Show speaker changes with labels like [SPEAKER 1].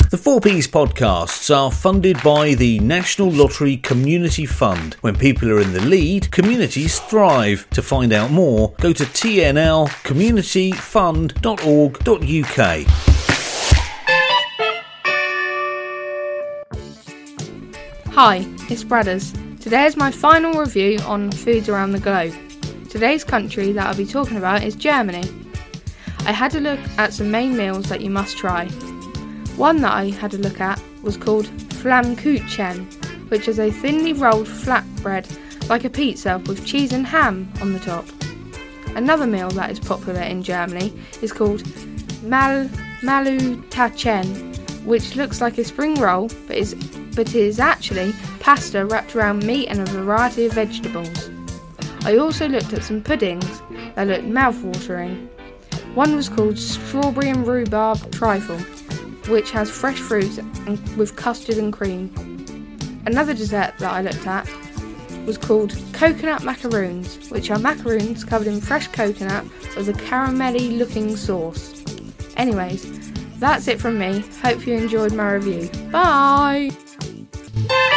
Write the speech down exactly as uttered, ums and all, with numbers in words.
[SPEAKER 1] The four Ps podcasts are funded by the National Lottery Community Fund. When people are in the lead, communities thrive. To find out more, go to t n l community fund dot org dot u k.
[SPEAKER 2] Hi, it's Bradders. Today is my final review on foods around the globe. Today's country that I'll be talking about is Germany. I had a look at some main meals that you must try. One that I had a look at was called Flammkuchen, which is a thinly rolled flatbread like a pizza with cheese and ham on the top. Another meal that is popular in Germany is called Mal Malutachen, which looks like a spring roll but is but is actually pasta wrapped around meat and a variety of vegetables. I also looked at some puddings that looked mouth-watering. One was called Strawberry and Rhubarb Trifle, which has fresh fruit and with custard and cream. Another dessert that I looked at was called Coconut Macaroons, which are macaroons covered in fresh coconut with a caramelly looking sauce. Anyways, that's it from me. Hope you enjoyed my review. Bye!